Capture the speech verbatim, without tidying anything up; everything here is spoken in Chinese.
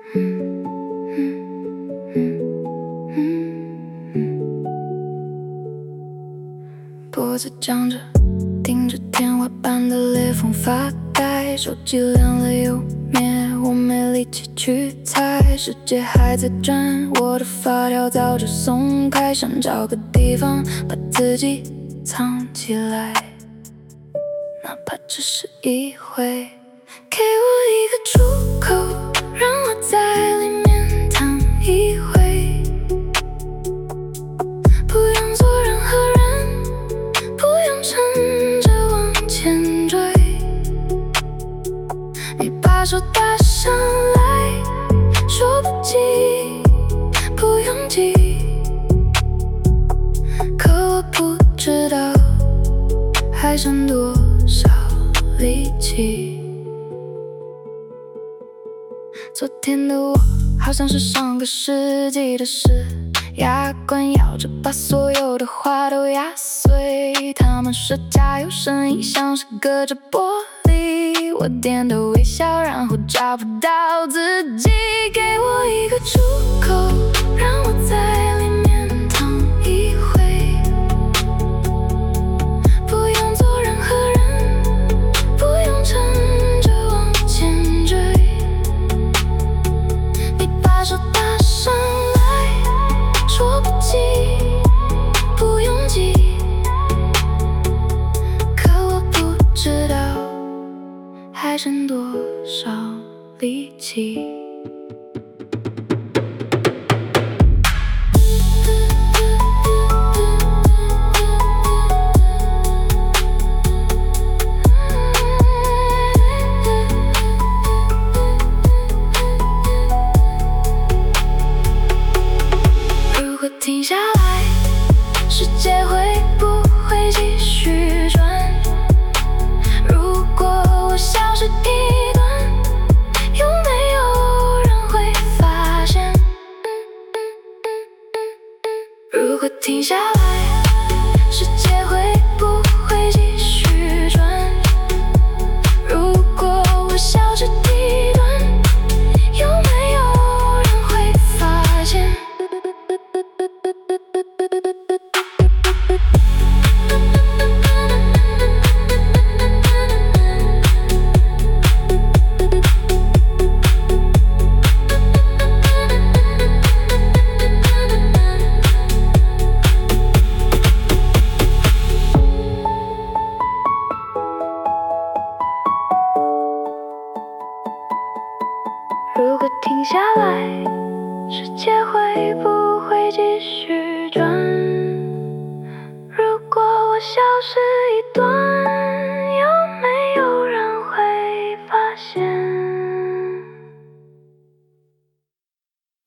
脖子僵着，盯着天花板的裂缝发呆，手机亮了又灭，我没力气去猜，世界还在转，我的发条早就松开，想找个地方把自己藏起来，哪怕只是一回，给我一个出口，让我在里面躺一回，不用做任何人，不用撑着往前追，你把手搭上来，说不急不用急，可我不知道还剩多少力气。昨天的我好像是上个世纪的事，牙关咬着把所有的话都压碎，他们说加油声音像是隔着玻璃，我点头微笑，然后找不到自己，给我一个出口，让我在里面躺一回，不用做任何人，不用撑着往前追，你把手搭上来，说不急不用急，可我不知道还剩多少力气。如果停下来，世界会不会继续转？如果我消失一段，有没有人会发现？如果停下来，世界会不会继续转？如果我消失一段，有没有人会发现？如果停下来，世界会不会继续转？如果我消失一段，